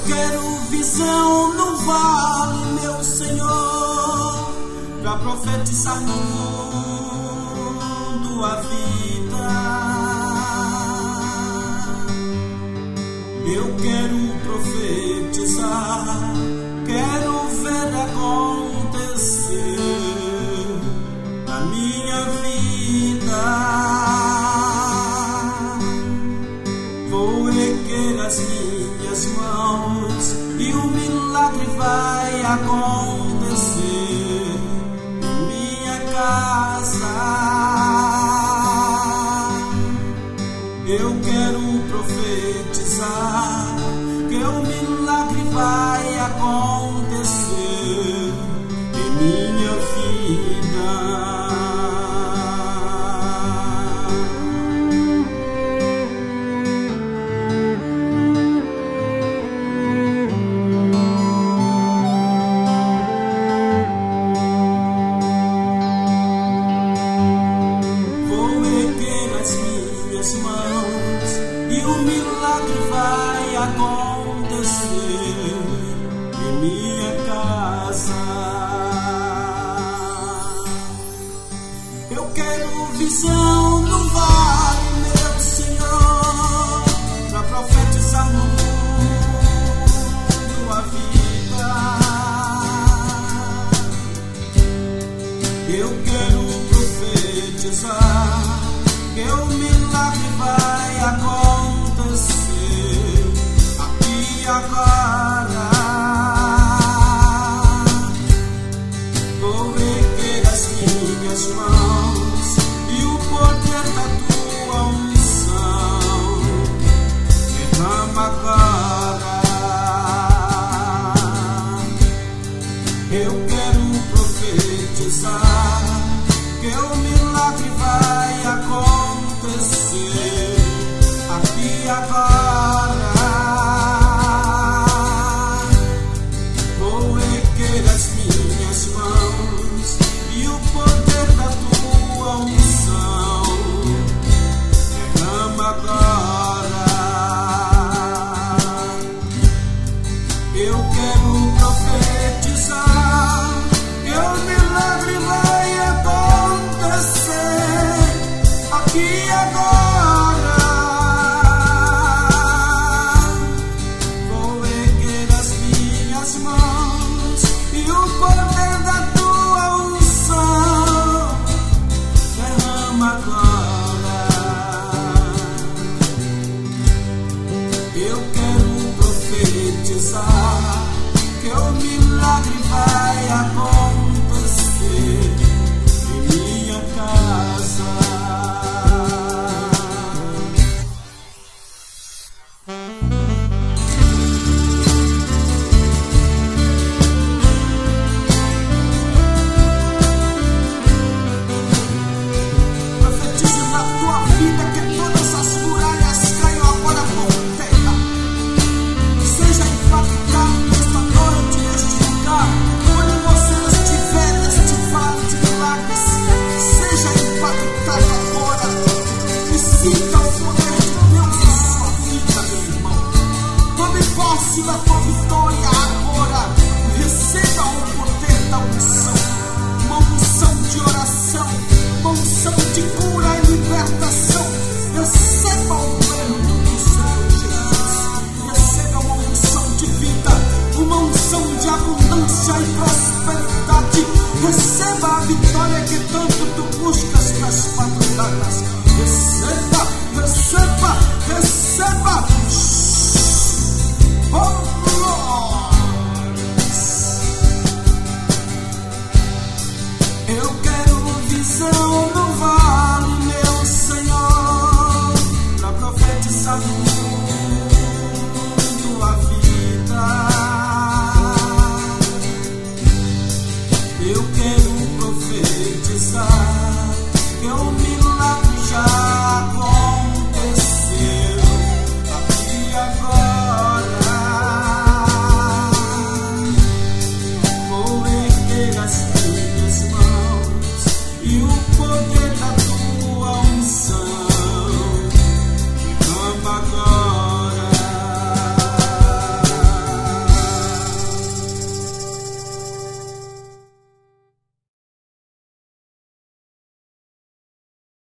quero visão no vale, meu Senhor, pra profetizar no mundo a vida. Eu quero profetizar, quero ver acontecer na minha vida. Vou erguer as minhas mãos e o milagre vai acontecer em minha casa. Eu quero profetizar que o milagre vai acontecer em minha vida. Mãos e o milagre vai acontecer em minha casa. Eu quero visão no vale, meu Senhor, pra profetizar no mundo a vida. Eu quero profetizar que o milagre vai acontecer aqui e agora. Vou erguer as minhas mãos e o poder da tua unção derrama agora. Eu quero profetizar que o milagre vai acontecer aqui e agora. Vou erguer as minhas mãos e o poder da tua unção derrama agora. Eu quero profetizar que o milagre vai acontecer aqui e agora. Vou erguer as minhas mãos e o poder da tua unção derrama agora. Eu quero profetizar que o milagre vai acontecer em minha casa. Profetize na tua vida que todas as muralhas caiam agora por terra. Seja impactado nesta noite, neste lugar, onde você estiver, neste vale de milagres. Seja impactado agora e sinta o poder de Deus na sua vida, meu irmão. Tome posse da tua vitória agora. Receba o poder da unção, uma unção de oração, uma unção de cura e libertação. Receba o governo do Senhor Jesus. Receba uma unção de vida, uma unção de abundância e prosperidade. Receba a vitória que tanto tu buscas nas madrugadas. Receba, receba, receba. Oh, glórias. Eu quero visão no vale, meu Senhor, pra profetizar no mundo a vida. Eu quero profetizar que o milagre já aconteceu aqui e agora. Vou erguer as